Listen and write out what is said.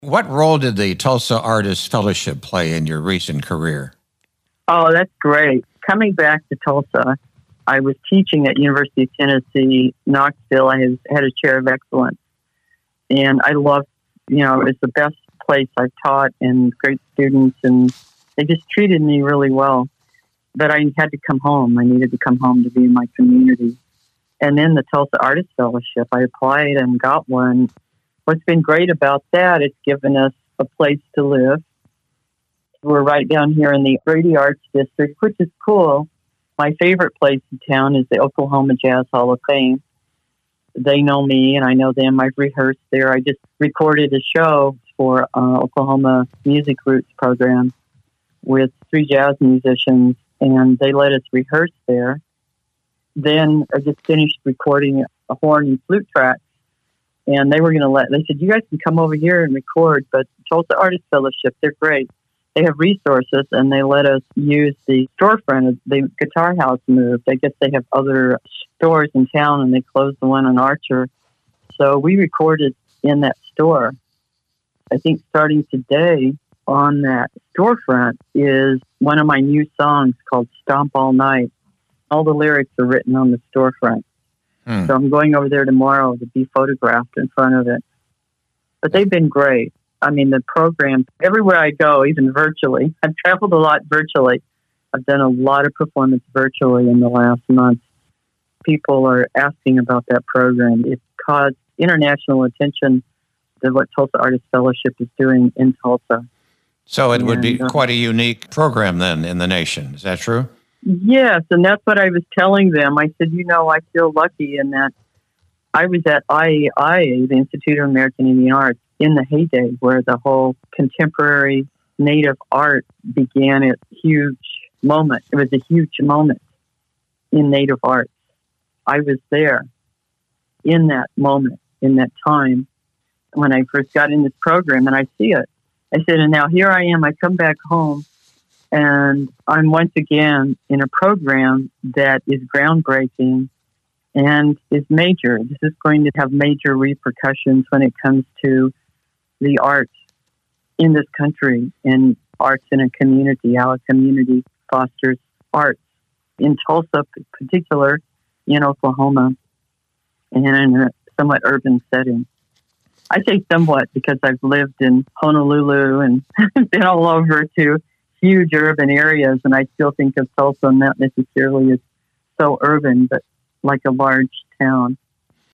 What role did the Tulsa Artists Fellowship play in your recent career? Oh, that's great. Coming back to Tulsa, I was teaching at University of Tennessee, Knoxville. I had a chair of excellence. And I loved, it's the best place I've taught and great students. And they just treated me really well. But I had to come home. I needed to come home to be in my community. And then the Tulsa Artists Fellowship, I applied and got one. What's been great about that, it's given us a place to live. We're right down here in the Brady Arts District, which is cool. My favorite place in town is the Oklahoma Jazz Hall of Fame. They know me and I know them. I've rehearsed there. I just recorded a show for Oklahoma Music Roots program with 3 jazz musicians, and they let us rehearse there. Then I just finished recording a horn and flute track, and they said, you guys can come over here and record, but Tulsa Artists Fellowship, they're great. They have resources, and they let us use the storefront of the Guitar House moved. I guess they have other stores in town, and they closed the one on Archer. So we recorded in that store. I think starting today on that storefront is one of my new songs called Stomp All Night. All the lyrics are written on the storefront. So I'm going over there tomorrow to be photographed in front of it. But they've been great. I mean, the program, everywhere I go, even virtually, I've traveled a lot virtually. I've done a lot of performance virtually in the last month. People are asking about that program. It's caused international attention to what Tulsa Artists Fellowship is doing in Tulsa. So it would be quite a unique program then in the nation. Is that true? Yes, and that's what I was telling them. I said, I feel lucky in that I was at IAIA, the Institute of American Indian Arts, in the heyday where the whole contemporary Native art began its huge moment. It was a huge moment in Native arts. I was there in that moment, in that time, when I first got in this program, and I see it. I said, and now here I am. I come back home, and I'm once again in a program that is groundbreaking and is major. This is going to have major repercussions when it comes to the arts in this country and arts in a community, how a community fosters arts in Tulsa, in particular, in Oklahoma, and in a somewhat urban setting. I say somewhat because I've lived in Honolulu and been all over to huge urban areas, and I still think of Tulsa not necessarily as so urban, but like a large town.